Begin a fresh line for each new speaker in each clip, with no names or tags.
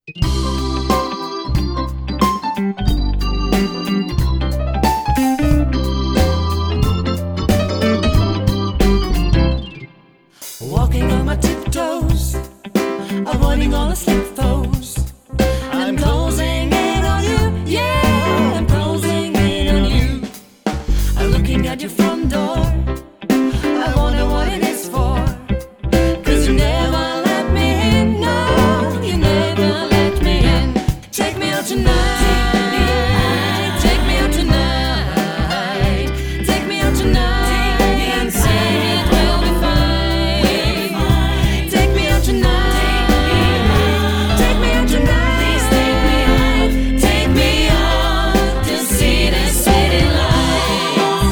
Walking on my tiptoes, avoiding all the slip foes. I'm closing in on you, yeah, I'm closing in on you. I'm looking at your front door, I wonder what it is for. 'Cause you never let me in, no, you never let me in. Take me out tonight, take me out tonight, take me out tonight, and say it will be fine. Take me out tonight, take me out tonight, please take me out to see the city lights.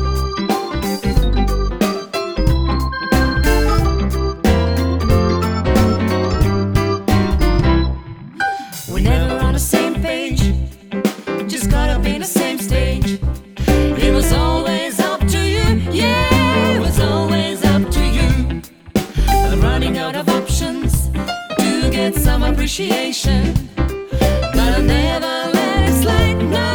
We're never on the same page, just gotta be the same stage. It was always up to you, yeah, it was always up to you. I'm running out of options to get some appreciation, but I'll never let it slide. No.